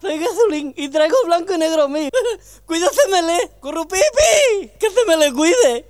gasolín y traigo blanco y negro mío. Cuídasemele, currupipi, que se me le cuide.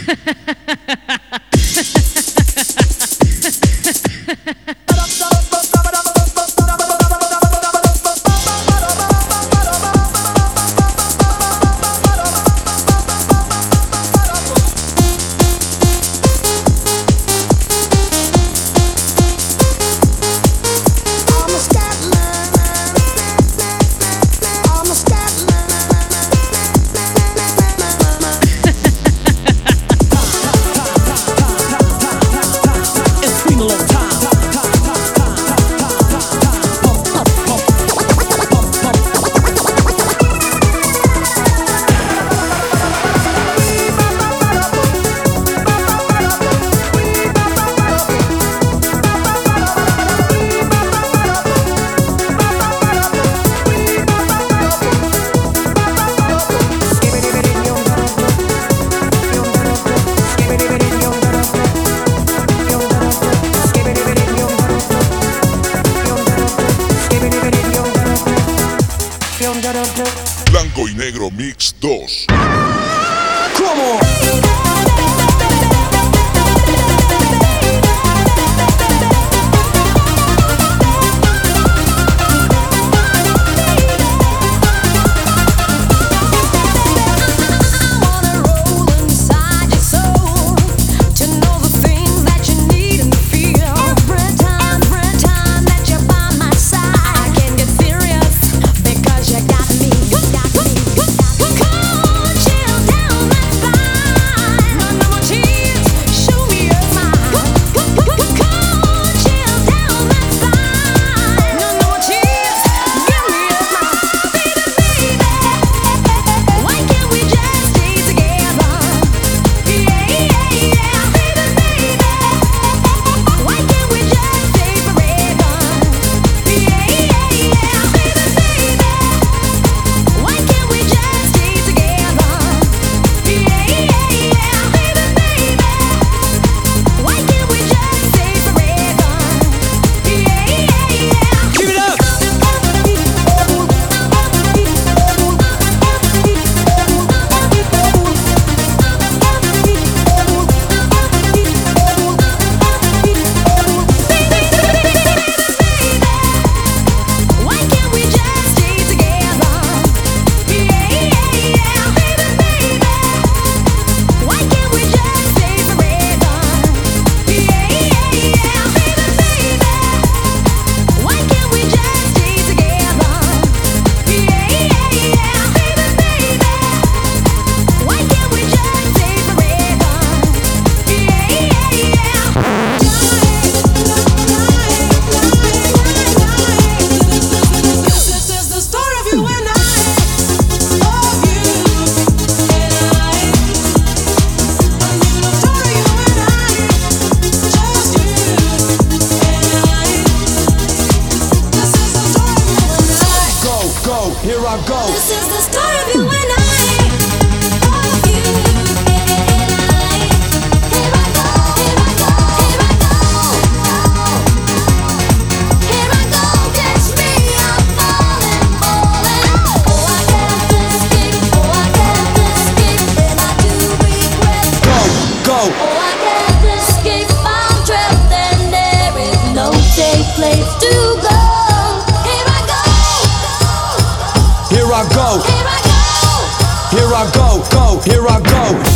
Blanco y Negro Mix 2. ¿Cómo? Here I go. This is the story of you and I. Of you and I. Here I go. Here I go. Here I go. Here I go. Catch me, I'm falling, falling. Oh, I got this kick. Oh, I got this kick, and I do regret. Go. Oh, I got this kick. I'm trapped and there is no safe place to go. Here I go. Here I go. Here I go. Here I go.